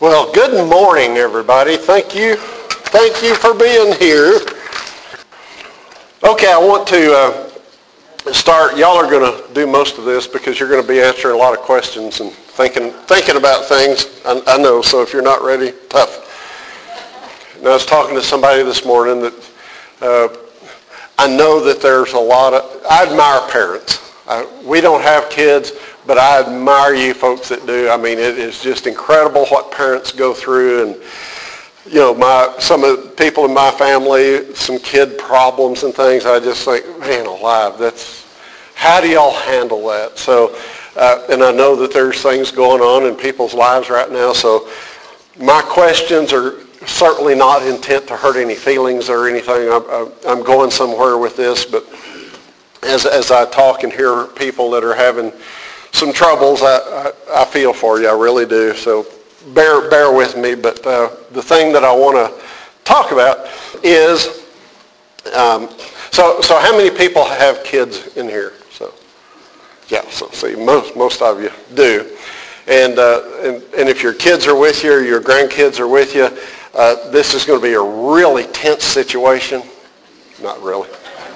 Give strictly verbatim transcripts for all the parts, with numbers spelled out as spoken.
Well, good morning, everybody. Thank you. Thank you for being here. Okay, I want to uh, start. Y'all are going to do most of this because you're going to be answering a lot of questions and thinking thinking about things. I, I know, so if you're not ready, tough. And I was talking to somebody this morning that uh, I know that there's a lot of, I admire parents. I, we don't have kids, but I admire you folks that do. I mean, it is just incredible what parents go through. And, you know, my some of the people in my family, some kid problems and things, I just think, man alive, that's, how do y'all handle that? So, uh, and I know that there's things going on in people's lives right now. So my questions are certainly not intent to hurt any feelings or anything. I'm, I'm going somewhere with this, but as, as I talk and hear people that are having some troubles, I, I, I feel for you. I really do. So bear bear with me. But uh, the thing that I want to talk about is, um, so so how many people have kids in here? So yeah, so see, most most of you do. And uh, and, and if your kids are with you or your grandkids are with you, uh, this is going to be a really tense situation. Not really.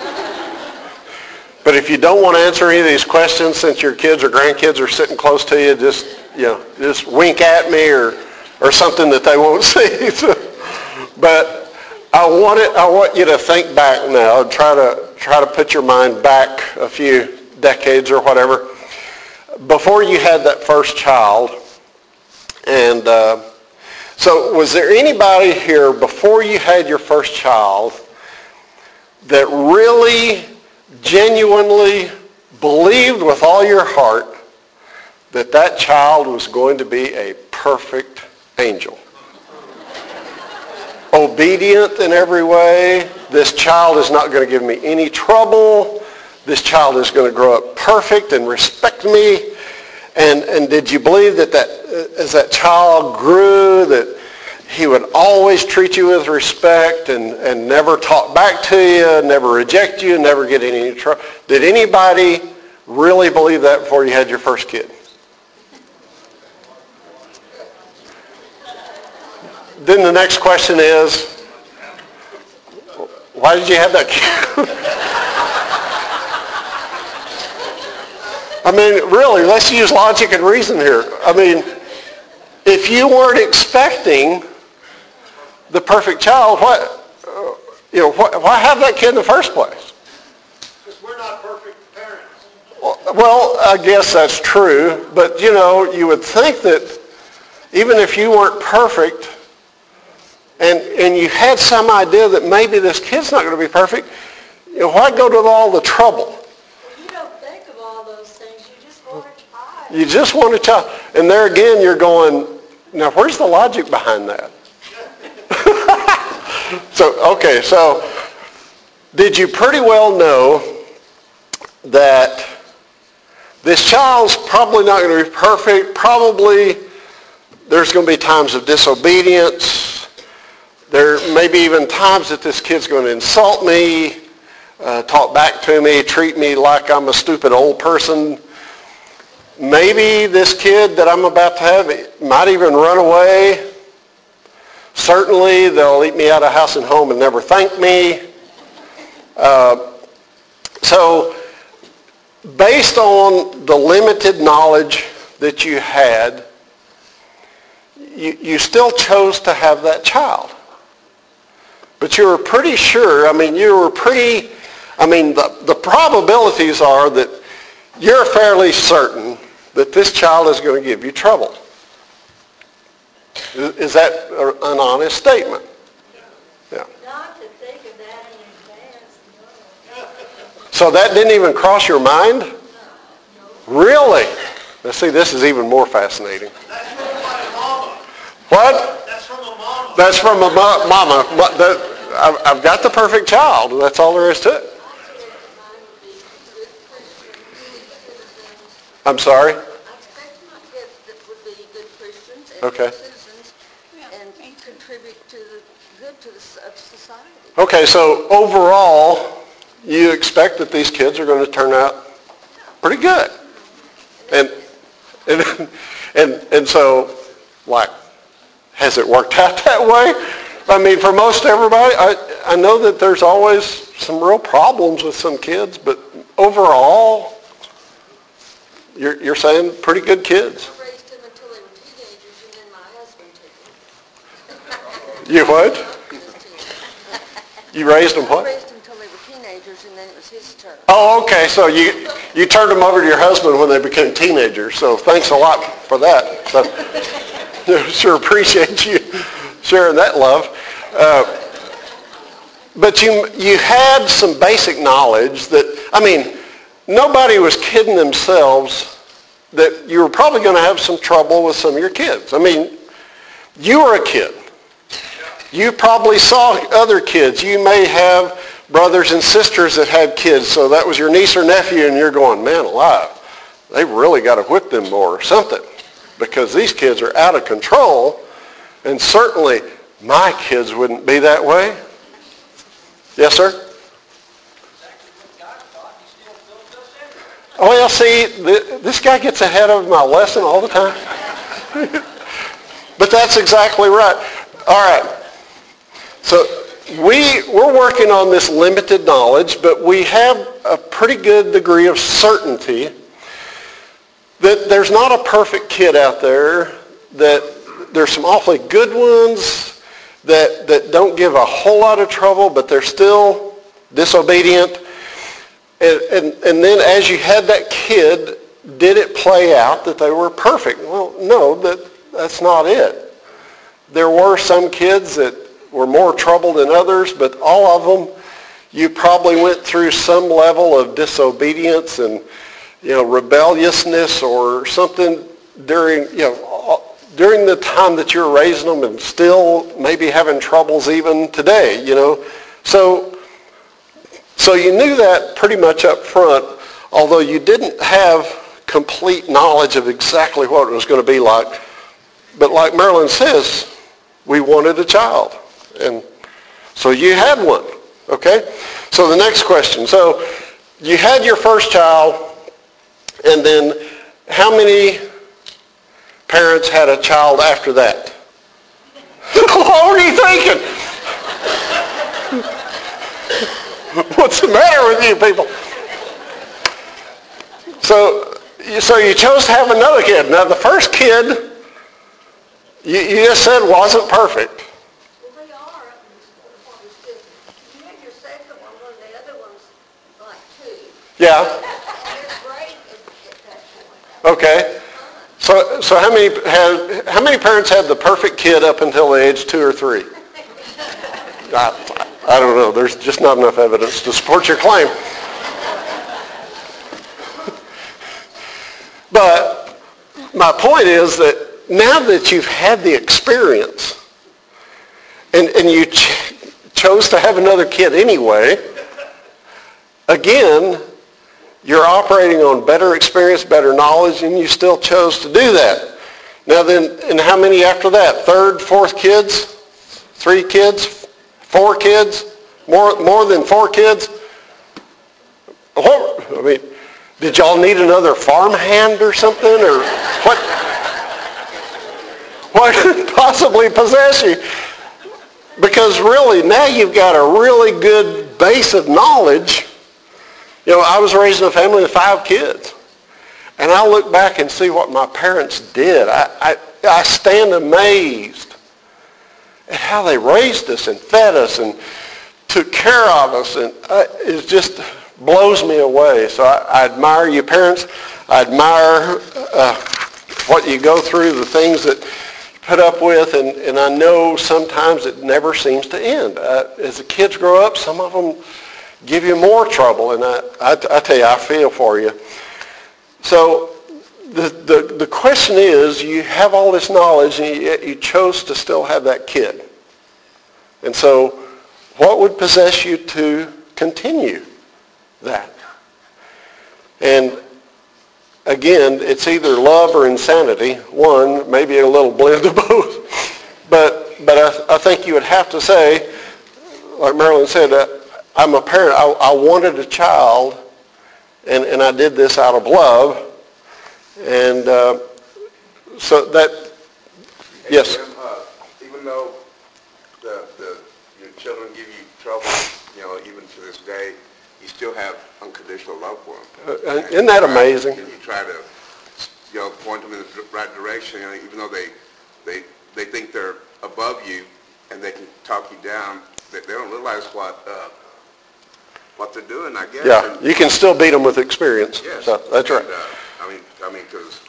But if you don't want to answer any of these questions, since your kids or grandkids are sitting close to you, just you know, just wink at me or or something that they won't see. But I want it. I want you to think back now. Try to try to put your mind back a few decades or whatever before you had that first child. And uh, so, was there anybody here before you had your first child that really genuinely believed with all your heart that that child was going to be a perfect angel? Obedient in every way. This child is not going to give me any trouble. This child is going to grow up perfect and respect me. And and did you believe that, that as that child grew, that he would always treat you with respect and, and never talk back to you, never reject you, never get in any trouble? Did anybody really believe that before you had your first kid? Then the next question is, why did you have that kid? I mean, really, let's use logic and reason here. I mean, if you weren't expecting the perfect child, what, uh, you know, why, why have that kid in the first place? Because we're not perfect parents. Well, well, I guess that's true, but you know, you would think that even if you weren't perfect, and and you had some idea that maybe this kid's not going to be perfect, you know, why go to all the trouble? You don't think of all those things. You just want a child. You just want a child, and there again, you're going, now where's the logic behind that? So, okay, so did you pretty well know that this child's probably not going to be perfect? Probably there's going to be times of disobedience. There may be even times that this kid's going to insult me, uh, talk back to me, treat me like I'm a stupid old person. Maybe this kid that I'm about to have might even run away. Certainly, they'll eat me out of house and home and never thank me. Uh, so, based on the limited knowledge that you had, you, you still chose to have that child. But you were pretty sure, I mean, you were pretty, I mean, the, the probabilities are that you're fairly certain that this child is going to give you trouble. Is that an honest statement? Yeah. Not to think of that in advance, no. So that didn't even cross your mind? No. Really? Now see, this is even more fascinating. That's from my mama. What? That's from a mama. That's from a mo- mama. But that, I've, I've got the perfect child. That's all there is to it. I'm sorry? I expect my kids that would be good Christians and Okay. good citizens and contribute to the good to the s- of society. Okay, so overall, you expect that these kids are going to turn out pretty good. And and and, and so, like, has it worked out that way? I mean, for most everybody, I, I know that there's always some real problems with some kids, but overall, you're, you're saying pretty good kids. I raised them until they were teenagers, and then my husband took them. You what? You raised them I what? raised them until they were teenagers, and then it was his turn. Oh, okay, so you, you turned them over to your husband when they became teenagers, so thanks a lot for that. So, sure appreciate you sharing that love. Uh, but you, you had some basic knowledge that, I mean, nobody was kidding themselves that you were probably going to have some trouble with some of your kids. I mean, you were a kid. You probably saw other kids. You may have brothers and sisters that had kids, so that was your niece or nephew, and you're going, man alive, they really got to whip them more or something, because these kids are out of control, and certainly my kids wouldn't be that way. Yes, sir? Oh, well, see, th- this guy gets ahead of my lesson all the time. But that's exactly right. All right. So we, we're working on this limited knowledge, but we have a pretty good degree of certainty that there's not a perfect kid out there, that there's some awfully good ones that, that don't give a whole lot of trouble, but they're still disobedient. And, and, and then as you had that kid, did it play out that they were perfect? Well, no, that, that's not it. There were some kids that were more trouble than others, but all of them, you probably went through some level of disobedience and, you know, rebelliousness or something during, you know, during the time that you were raising them, and still maybe having troubles even today, you know. So, so you knew that pretty much up front, although you didn't have complete knowledge of exactly what it was going to be like. But like Marilyn says, we wanted a child. And so you had one, okay? So the next question. So you had your first child, and then how many parents had a child after that? What were you thinking? What's the matter with you people? So, so you chose to have another kid. Now the first kid, you, you just said wasn't perfect. Well, they are up in what was good. You had your second one, one of the other ones like two. Yeah. And they're great at, at that point. Okay. So, so how many had, how many parents had the perfect kid up until the age two or three? I, I don't know. There's just not enough evidence to support your claim. But my point is that now that you've had the experience, and, and you ch- chose to have another kid anyway, again, you're operating on better experience, better knowledge, and you still chose to do that. Now then, and how many after that? Third, fourth kids? Three kids? Four kids? More, more than four kids? What, I mean, did y'all need another farmhand or something? Or what? What could possibly possess you? Because really, now you've got a really good base of knowledge. You know, I was raised in a family of five kids. And I look back and see what my parents did. I, I, I stand amazed at how they raised us and fed us and took care of us. And uh, it just blows me away. So I, I admire you parents. I admire uh, what you go through, the things that you put up with. And, and I know sometimes it never seems to end. Uh, as the kids grow up, some of them give you more trouble. And I, I, I tell you, I feel for you. So the, the, the question is, you have all this knowledge and yet you chose to still have that kid. And so what would possess you to continue that? And again, it's either love or insanity. One, maybe a little blend of both. But, but I, I think you would have to say, like Marilyn said, uh, I'm a parent. I, I wanted a child. And, and I did this out of love. And uh, so that, yes. Uh, even though the, the, your children give you trouble, you know, even to this day, you still have unconditional love for them. Uh, isn't that amazing? And you try to, you know, point them in the right direction, you know, even though they, they, they think they're above you and they can talk you down, they, they don't realize what, uh, what they're doing, I guess. Yeah, And, you can still beat them with experience. yes. So, that's right. And, uh, I mean, I mean, because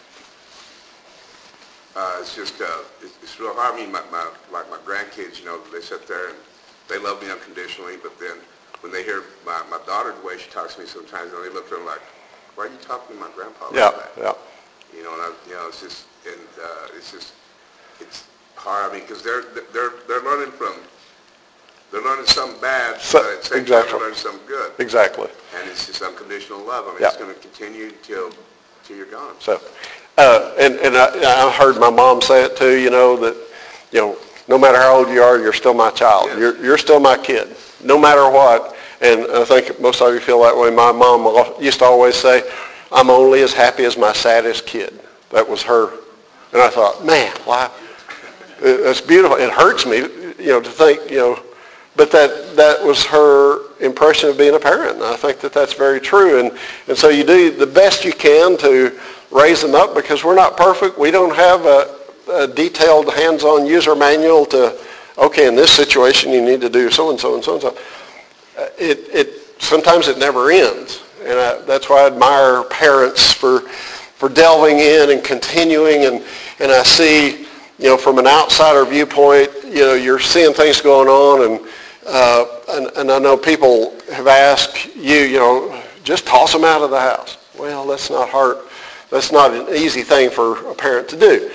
uh, it's just, uh, it's, it's real hard. I mean, my, my, like my grandkids, you know, they sit there and they love me unconditionally, but then when they hear my, my daughter, the way she talks to me sometimes, you know, they look at her like, why are you talking to my grandpa like Yeah, that? yeah. You know, and I, you know, it's just, and uh, it's just, it's hard. I mean, because they're, they're, they're learning from, they're learning something bad, So- but at the same time exactly. they're learning something good. Exactly. And it's just unconditional love. I mean, Yeah. it's going to continue till, till you're gone. So, uh, and, and I, I heard my mom say it too, you know, that, you know, no matter how old you are, you're still my child. Yes. You're, you're still my kid, no matter what. And I think most of you feel that way. My mom used to always say, I'm only as happy as my saddest kid. That was her. And I thought, man, why? That's beautiful. It hurts me, you know, to think, you know, but that, that was her impression of being a parent. And I think that that's very true. And, and so you do the best you can to raise them up, because we're not perfect. We don't have a, a detailed hands-on user manual to, okay, in this situation you need to do so-and-so and so-and-so. It, it, sometimes it never ends. And I, that's why I admire parents for, for delving in and continuing. And, and I see, you know, from an outsider viewpoint, you know, you're seeing things going on, and, uh, and, and I know people have asked you, you know, just toss them out of the house. Well, that's not hard. That's not an easy thing for a parent to do.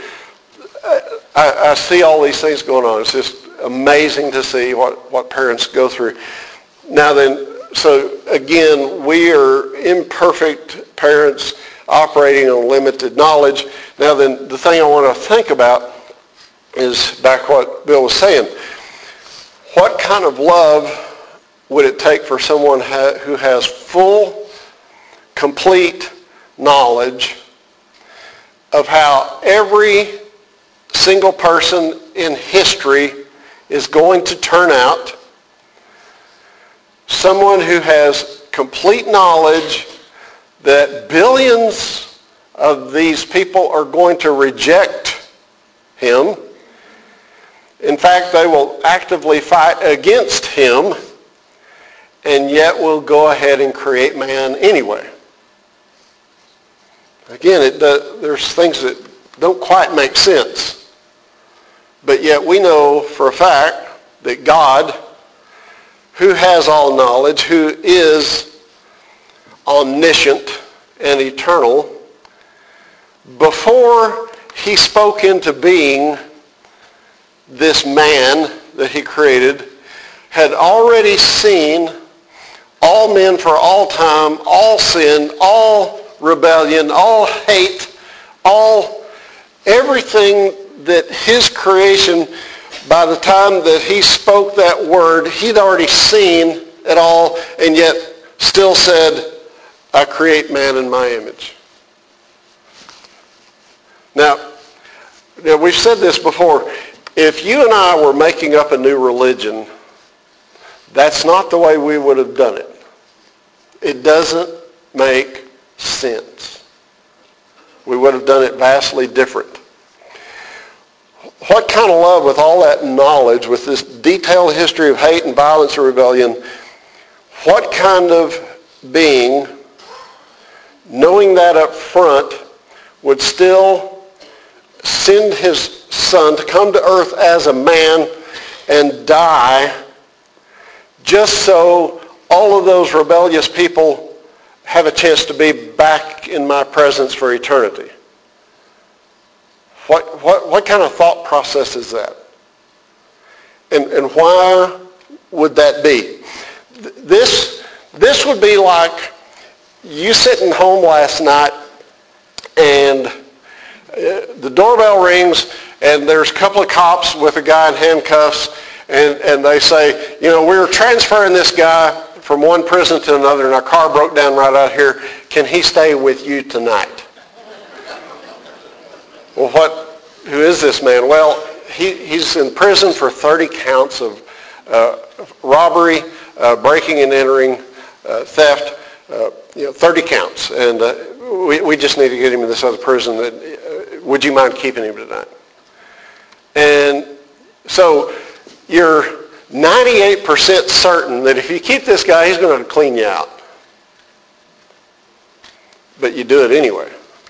I, I see all these things going on. It's just amazing to see what, what parents go through. Now then, so again, we are imperfect parents operating on limited knowledge. Now then, the thing I want to think about is back what Bill was saying. What kind of love would it take for someone ha- who has full, complete knowledge of how every single person in history is going to turn out? Someone who has complete knowledge that billions of these people are going to reject him. In fact, they will actively fight against him, and yet will go ahead and create man anyway. Again, it, the, there's things that don't quite make sense. But yet we know for a fact that God, who has all knowledge, who is omniscient and eternal, before he spoke into being this man that he created, had already seen all men for all time, all sin, all rebellion, all hate, all everything that his creation, by the time that he spoke that word, he'd already seen it all, and yet still said, I create man in my image. Now, now, we've said this before. If you and I were making up a new religion, that's not the way we would have done it. It doesn't make sense. We would have done it vastly different. What kind of love, with all that knowledge, with this detailed history of hate and violence and rebellion, what kind of being, knowing that up front, would still send his son to come to earth as a man and die just so all of those rebellious people have a chance to be back in my presence for eternity? What, what, what kind of thought process is that? And, and why would that be? This, this would be like you sitting home last night and the doorbell rings and there's a couple of cops with a guy in handcuffs, and, and they say, you know, we're transferring this guy from one prison to another and our car broke down right out here. Can he stay with you tonight? Well, what, who is this man? Well, he, he's in prison for thirty counts of uh, robbery, uh, breaking and entering, uh, theft, uh, you know, thirty counts. And uh, we, we just need to get him in this other prison. That, uh, would you mind keeping him tonight? And so you're ninety-eight percent certain that if you keep this guy, he's going to clean you out. But you do it anyway.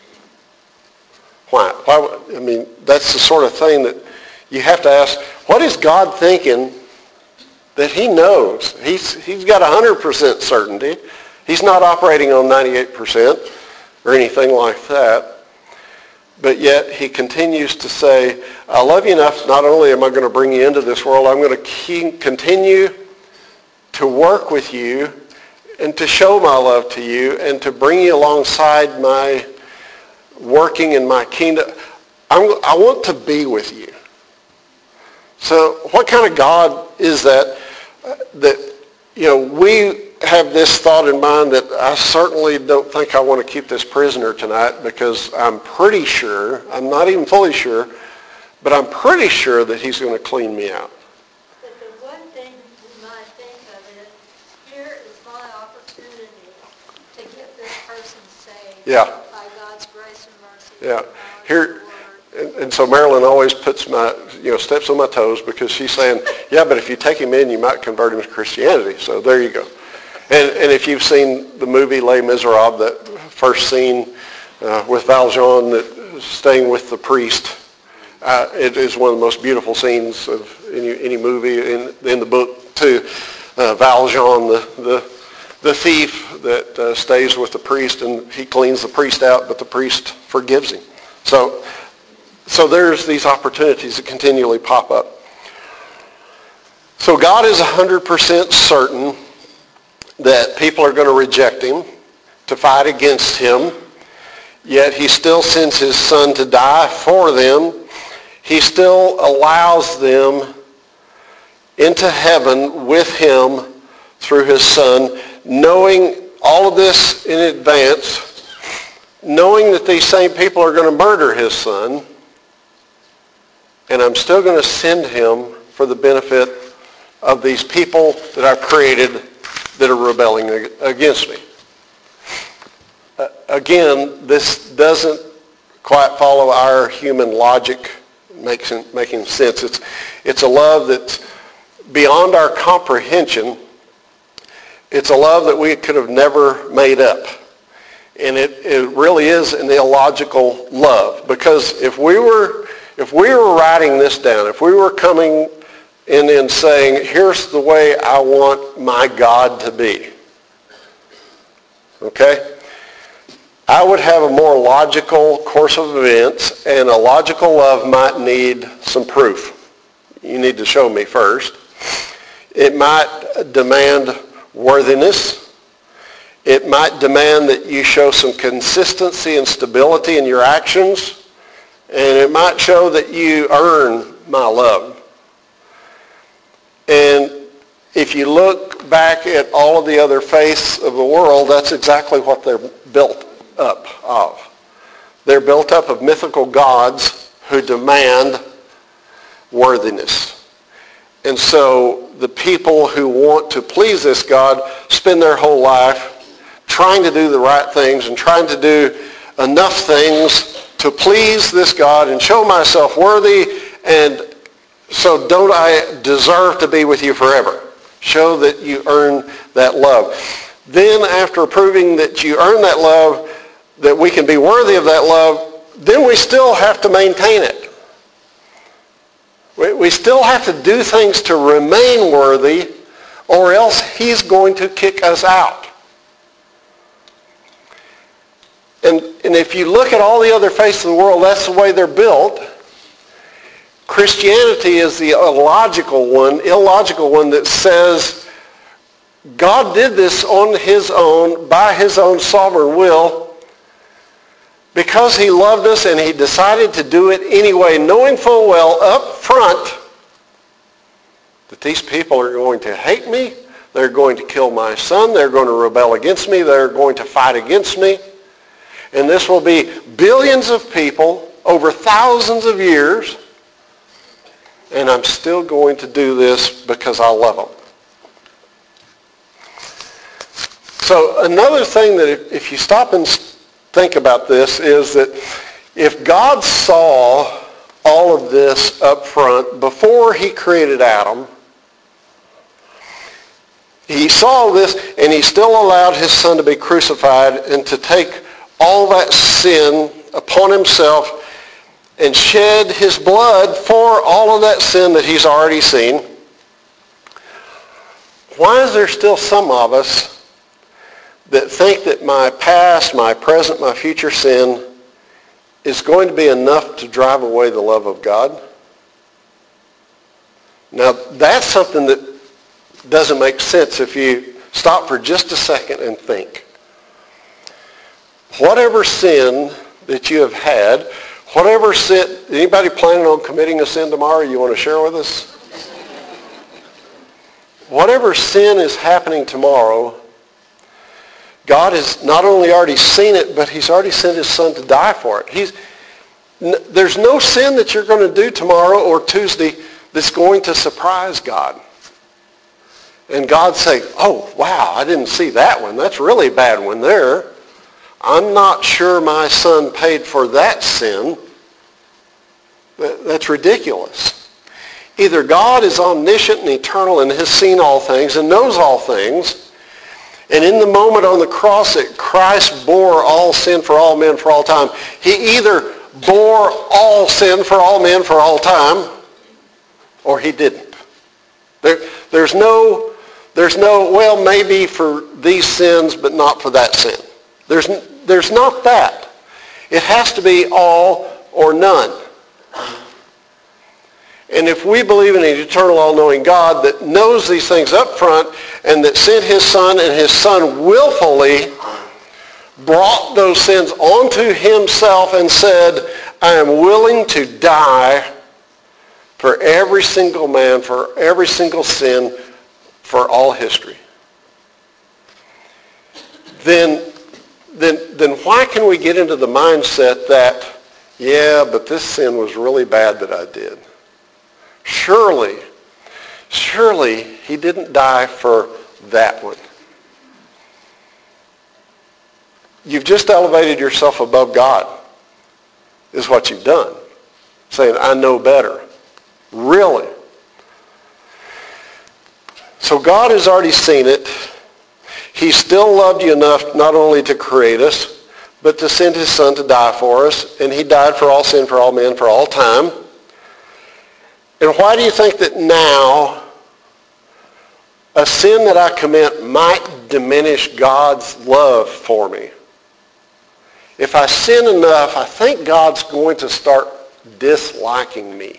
Why? Why? I mean, that's the sort of thing that you have to ask, what is God thinking that he knows? He's, he's got one hundred percent certainty. He's not operating on ninety-eight percent or anything like that. But yet he continues to say, I love you enough, not only am I going to bring you into this world, I'm going to keep, continue to work with you and to show my love to you and to bring you alongside my working in my kingdom. I'm, I want to be with you. So what kind of God is that? Uh, that, you know, we have this thought in mind that I certainly don't think I want to keep this prisoner tonight because I'm pretty sure, I'm not even fully sure, but I'm pretty sure that he's going to clean me out. But the one thing we might think of is, here is my opportunity to get this person saved. Yeah. By God's grace and mercy. Yeah. and Here, His and, and so Marilyn always puts my, you know, steps on my toes because she's saying, yeah, but if you take him in, you might convert him to Christianity. So there you go. And, and if you've seen the movie Les Miserables, that first scene uh, with Valjean that staying with the priest, uh, it is one of the most beautiful scenes of any, any movie in, in the book too. Uh, Valjean, the, the the thief that uh, stays with the priest, and he cleans the priest out, but the priest forgives him. So, so there's these opportunities that continually pop up. So God is one hundred percent certain that people are going to reject him, to fight against him, yet he still sends his son to die for them. He still allows them into heaven with him through his son, knowing all of this in advance, knowing that these same people are going to murder his son, and I'm still going to send him for the benefit of these people that I've created that are rebelling against me. Uh, again, this doesn't quite follow our human logic making, making sense. It's, it's a love that's beyond our comprehension. It's a love that we could have never made up. And it, it really is an illogical love. Because if we were, if we were writing this down, if we were coming in and saying, here's the way I want my God to be, okay? I would have a more logical course of events, and a logical love might need some proof. You need to show me first. It might demand worthiness. It might demand that you show some consistency and stability in your actions, and it might show that you earn my love. And if you look back at all of the other faiths of the world, that's exactly what they're built up of. They're built up of mythical gods who demand worthiness. And so the people who want to please this God spend their whole life trying to do the right things and trying to do enough things to please this God and show myself worthy, and so don't I deserve to be with you forever? Show that you earn that love. Then after proving that you earn that love, that we can be worthy of that love, then we still have to maintain it. We, we still have to do things to remain worthy, or else he's going to kick us out. And, and if you look at all the other faiths of the world, that's the way they're built. Christianity is the illogical one, illogical one that says God did this on his own, by his own sovereign will, because he loved us and he decided to do it anyway, knowing full well up front that these people are going to hate me, they're going to kill my son, they're going to rebel against me, they're going to fight against me. And this will be billions of people over thousands of years and I'm still going to do this because I love them. So another thing that if, if you stop and think about this is that if God saw all of this up front before he created Adam, he saw this and he still allowed his son to be crucified and to take all that sin upon himself and shed his blood for all of that sin that he's already seen. Why is there still some of us that think that my past, my present, my future sin is going to be enough to drive away the love of God? Now, that's something that doesn't make sense if you stop for just a second and think. Whatever sin that you have had, whatever sin, anybody planning on committing a sin tomorrow you want to share with us? Whatever sin is happening tomorrow, God has not only already seen it, but he's already sent his son to die for it. He's, n- there's no sin that you're going to do tomorrow or Tuesday that's going to surprise God. And God say, oh, wow, I didn't see that one. That's a really bad one there. I'm not sure my son paid for that sin. That's ridiculous. Either God is omniscient and eternal and has seen all things and knows all things, and in the moment on the cross that Christ bore all sin for all men for all time, he either bore all sin for all men for all time, or he didn't. There, there's no, there's no, well, maybe for these sins, but not for that sin. There's, there's not that. It has to be all or none. And if we believe in an eternal, all-knowing God that knows these things up front and that sent his son and his son willfully brought those sins onto himself and said, I am willing to die for every single man, for every single sin, for all history, then, then, then why can we get into the mindset that, yeah, but this sin was really bad that I did? Surely, surely he didn't die for that one. You've just elevated yourself above God, is what you've done. Saying, I know better. Really? So God has already seen it. He still loved you enough not only to create us, but to send his son to die for us. And he died for all sin, for all men, for all time. And why do you think that now a sin that I commit might diminish God's love for me? If I sin enough, I think God's going to start disliking me.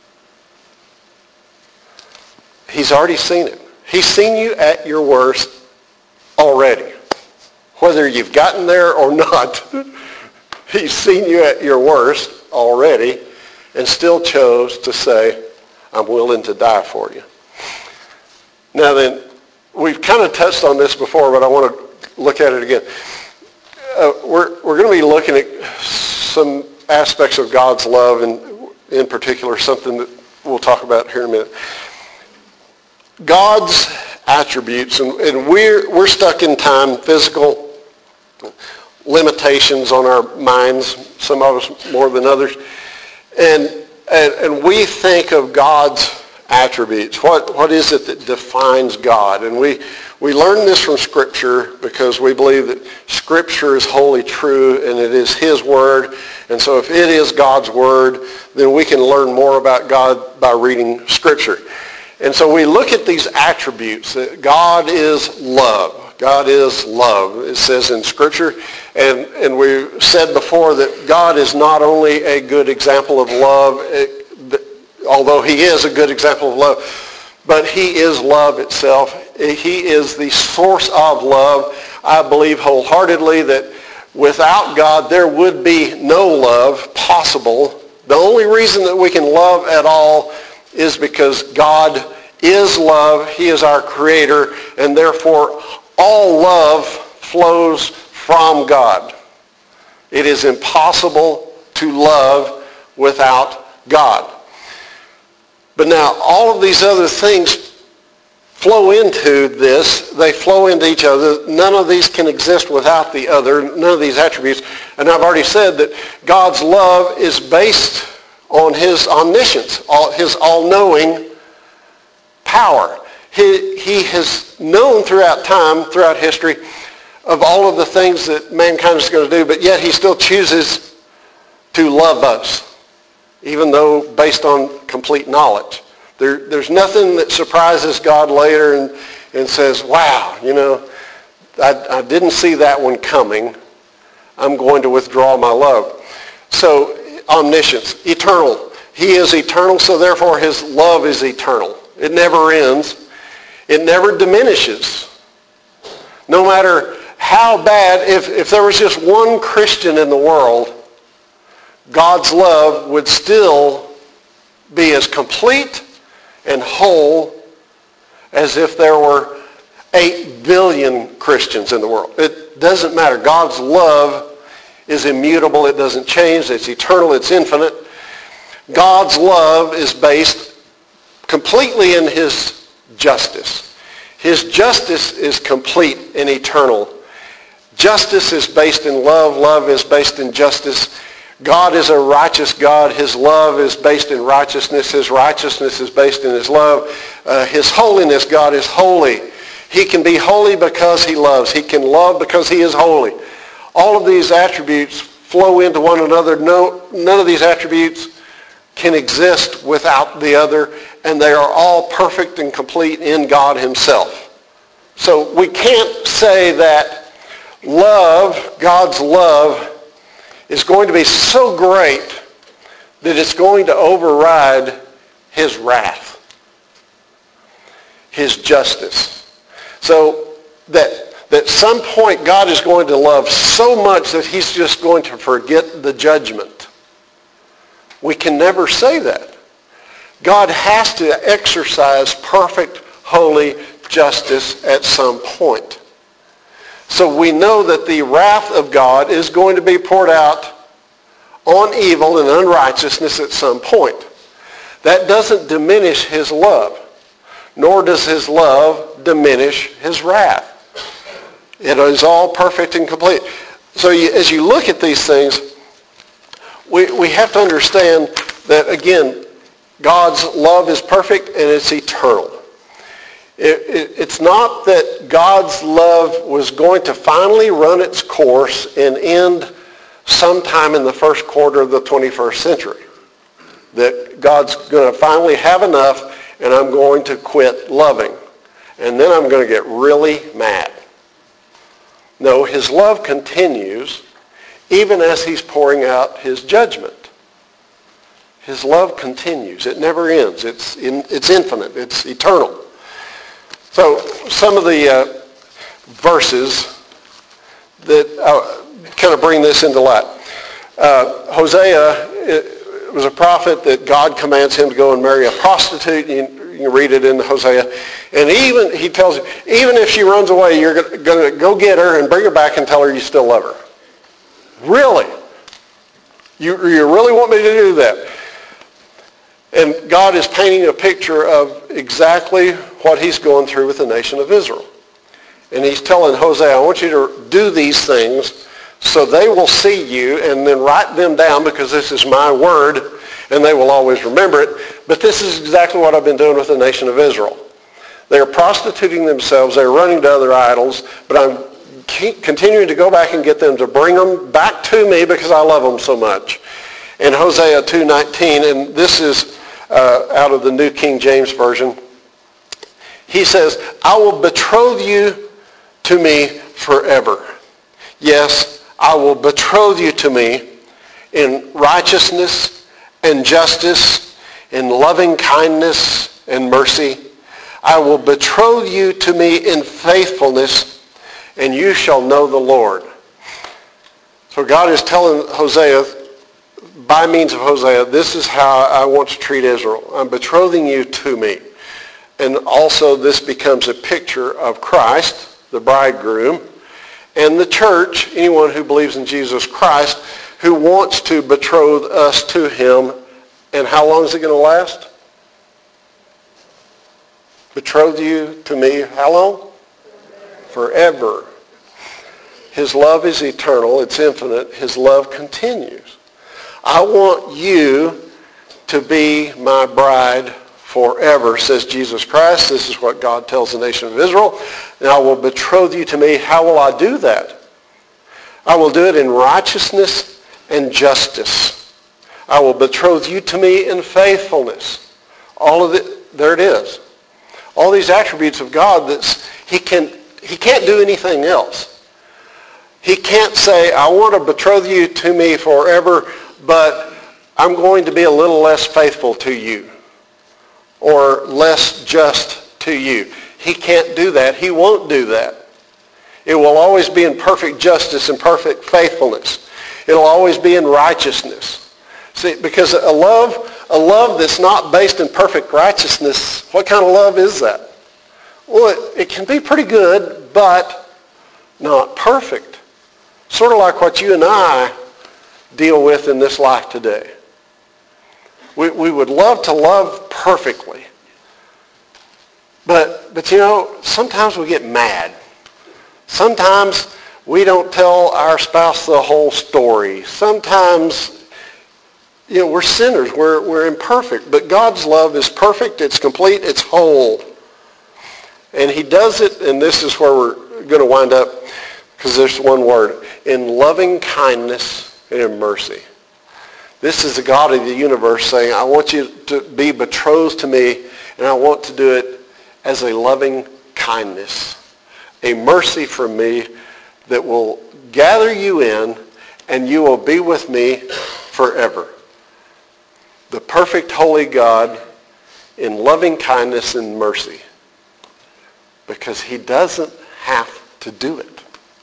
He's already seen it. He's seen you at your worst already. Whether you've gotten there or not, he's seen you at your worst already and still chose to say, I'm willing to die for you. Now then, we've kind of touched on this before, but I want to look at it again. Uh, we're we're going to be looking at some aspects of God's love, and in particular, something that we'll talk about here in a minute. God's attributes, and, and we're we're stuck in time, physical limitations on our minds, some of us more than others, and and, and we think of God's attributes. What what is it that defines God? And we we learn this from Scripture because we believe that Scripture is wholly true and it is his word. And so if it is God's word, then we can learn more about God by reading Scripture. And so we look at these attributes. That God is love. God is love, it says in Scripture. And, and we said before that God is not only a good example of love, it, although he is a good example of love, but he is love itself. He is the source of love. I believe wholeheartedly that without God there would be no love possible. The only reason that we can love at all is because God is love. He is our creator, and therefore all love flows from God. It is impossible to love without God. But now all of these other things flow into this. They flow into each other. None of these can exist without the other, none of these attributes. And I've already said that God's love is based on his omniscience, all, his all-knowing power. He, he has known throughout time, throughout history, of all of the things that mankind is going to do, but yet he still chooses to love us, even though based on complete knowledge. There, there's nothing that surprises God later and, and says, wow, you know, I, I didn't see that one coming. I'm going to withdraw my love. So omniscience, eternal. He is eternal, so therefore his love is eternal. It never ends. It never diminishes. No matter how bad, if, if there was just one Christian in the world, God's love would still be as complete and whole as if there were eight billion Christians in the world. It doesn't matter. God's love is immutable. It doesn't change. It's eternal. It's infinite. God's love is based completely in his justice. His justice is complete and eternal. Justice is based in love. Love is based in justice. God is a righteous God. His love is based in righteousness. His righteousness is based in his love. Uh, his holiness, God is holy. He can be holy because he loves. He can love because he is holy. All of these attributes flow into one another. No, none of these attributes can exist without the other, and they are all perfect and complete in God himself. So we can't say that love, God's love, is going to be so great that it's going to override his wrath, his justice. So that, that at some point God is going to love so much that he's just going to forget the judgment. We can never say that. God has to exercise perfect, holy justice at some point. So we know that the wrath of God is going to be poured out on evil and unrighteousness at some point. That doesn't diminish his love, nor does his love diminish his wrath. It is all perfect and complete. So you, as you look at these things, we, we have to understand that, again, God's love is perfect and it's eternal. It, it, it's not that God's love was going to finally run its course and end sometime in the first quarter of the twenty-first century. That God's going to finally have enough and I'm going to quit loving. And then I'm going to get really mad. No, his love continues even as he's pouring out his judgment. His love continues. It never ends. It's, in, it's infinite. It's eternal. So some of the uh, verses that uh, kind of bring this into light. Uh, Hosea it was a prophet that God commands him to go and marry a prostitute. You, you can read it in Hosea. And even, he tells him, even if she runs away, you're going to go get her and bring her back and tell her you still love her. Really? You, you really want me to do that? And God is painting a picture of exactly what he's going through with the nation of Israel. And he's telling Hosea, I want you to do these things so they will see you and then write them down because this is my word and they will always remember it. But this is exactly what I've been doing with the nation of Israel. They are prostituting themselves. They're running to other idols. But I'm continuing to go back and get them to bring them back to me because I love them so much. In Hosea two nineteen, and this is uh, out of the New King James Version, he says, I will betroth you to me forever. Yes, I will betroth you to me in righteousness and justice, in loving kindness and mercy. I will betroth you to me in faithfulness, and you shall know the Lord. So God is telling Hosea, by means of Hosea, this is how I want to treat Israel. I'm betrothing you to me. And also this becomes a picture of Christ, the bridegroom, and the church, anyone who believes in Jesus Christ, who wants to betroth us to him. And how long is it going to last? betroth you to me, how long? Forever. His love is eternal. It's infinite. His love continues. I want you to be my bride forever, says Jesus Christ. This is what God tells the nation of Israel. And I will betroth you to me. How will I do that? I will do it in righteousness and justice. I will betroth you to me in faithfulness. All of it, there it is. All these attributes of God, that's, he, can, he can't do anything else. He can't say, I want to betroth you to me forever, but I'm going to be a little less faithful to you or less just to you. He can't do that. He won't do that. It will always be in perfect justice and perfect faithfulness. It'll always be in righteousness. See, because a love, a love that's not based in perfect righteousness, what kind of love is that? Well, it, it can be pretty good, but not perfect. Sort of like what you and I deal with in this life today. We, we would love to love perfectly. But, but you know, sometimes we get mad. Sometimes we don't tell our spouse the whole story. Sometimes, you know, we're sinners. We're, we're imperfect. But God's love is perfect. It's complete. It's whole. And he does it, and this is where we're going to wind up, because there's one word, in loving kindness and in mercy. This is the God of the universe saying, I want you to be betrothed to me, and I want to do it as a loving kindness, a mercy from me that will gather you in, and you will be with me forever. The perfect holy God in loving kindness and mercy, because he doesn't have to do it.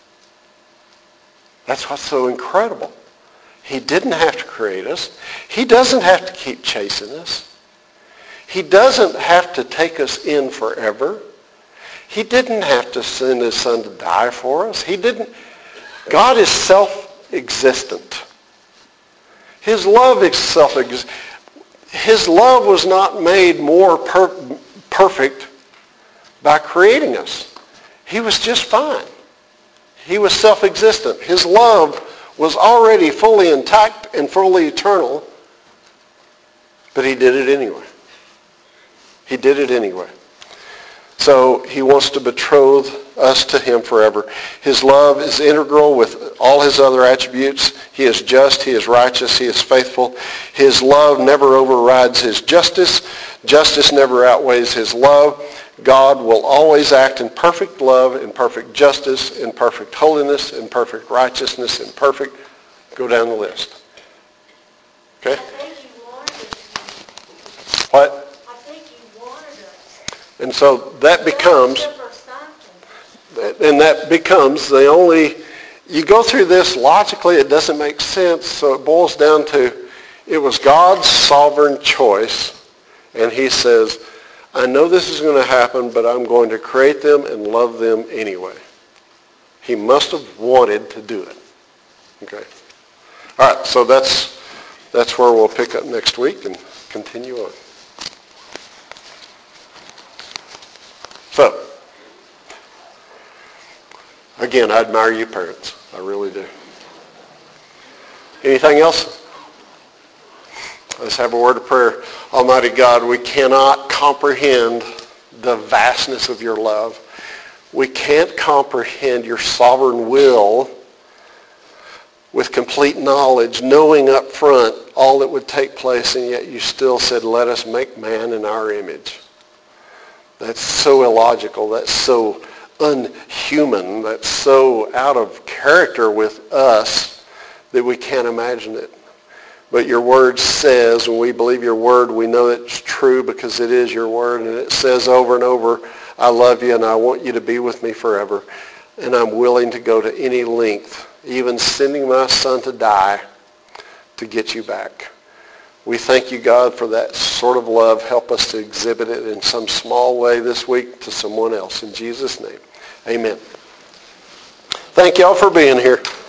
That's what's so incredible. He didn't have to create us. He doesn't have to keep chasing us. He doesn't have to take us in forever. He didn't have to send his son to die for us. He didn't. God is self-existent. His love is self-existent. His love was not made more per- perfect by creating us. He was just fine. He was self-existent. His love was already fully intact and fully eternal, but he did it anyway. He did it anyway. So he wants to betroth us to him forever. His love is integral with all his other attributes. He is just, he is righteous, he is faithful. His love never overrides his justice. Justice never outweighs his love. God will always act in perfect love, in perfect justice, in perfect holiness, in perfect righteousness, in perfect, go down the list. Okay? I think he wanted us. What? I think he wanted us. And so that becomes, Fellowship or something. and that becomes the only, you go through this logically, it doesn't make sense, so it boils down to, it was God's sovereign choice, and he says, I know this is going to happen, but I'm going to create them and love them anyway. He must have wanted to do it. Okay. All right, so that's that's where we'll pick up next week and continue on. So, again, I admire you parents. I really do. Anything else? Let's have a word of prayer. Almighty God, we cannot comprehend the vastness of your love. We can't comprehend your sovereign will with complete knowledge, knowing up front all that would take place, and yet you still said, let us make man in our image. That's so illogical. That's so unhuman. That's so out of character with us that we can't imagine it. But your word says, when we believe your word, we know it's true because it is your word. And it says over and over, I love you and I want you to be with me forever. And I'm willing to go to any length, even sending my son to die to get you back. We thank you, God, for that sort of love. Help us to exhibit it in some small way this week to someone else. In Jesus' name, amen. Thank y'all for being here.